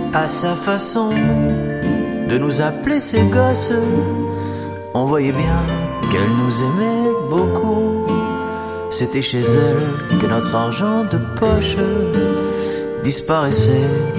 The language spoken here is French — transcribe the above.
À sa façon de nous appeler ses gosses, on voyait bien qu'elle nous aimait beaucoup. C'était chez elle que notre argent de poche disparaissait